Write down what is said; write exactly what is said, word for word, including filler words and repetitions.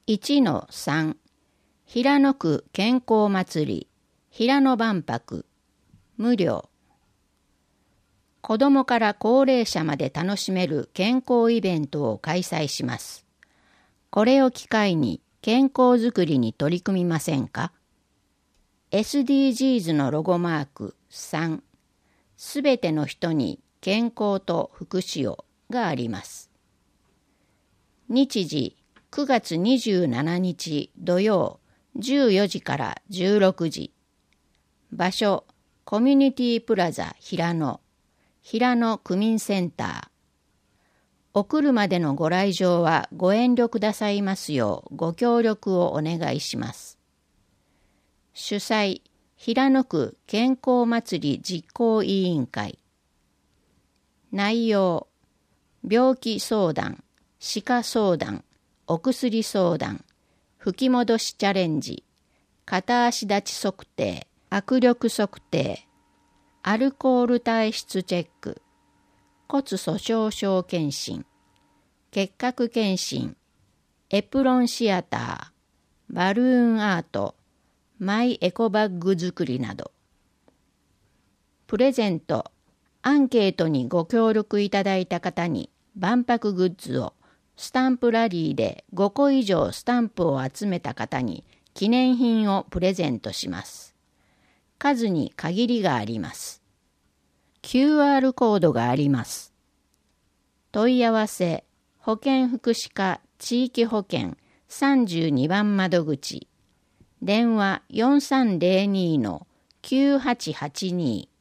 いちのさん 平野区健康祭り平野万博無料。子どもから高齢者まで楽しめる健康イベントを開催します。これを機会に健康づくりに取り組みませんか？ エスディージーズ のロゴマークさん、すべての人に健康と福祉をがあります。日時くがつにじゅうしちにち土曜じゅうよじからじゅうろくじ。場所コミュニティプラザ平野平野区民センター。お車でのご来場はご遠慮くださいますようご協力をお願いします。主催平野区健康祭り実行委員会。内容病気相談、歯科相談、お薬相談、吹き戻しチャレンジ、片足立ち測定、握力測定、アルコール体質チェック、骨粗鬆症検診、結核検診、エプロンシアター、バルーンアート、マイエコバッグ作りなど。プレゼント、アンケートにご協力いただいた方に万博グッズをスタンプラリーでごこ以上スタンプを集めた方に記念品をプレゼントします。数に限りがあります。キューアール コードがあります。問い合わせ、保健福祉課地域保健さんじゅうにばん窓口、電話 よんさんゼロに のきゅうはちはちに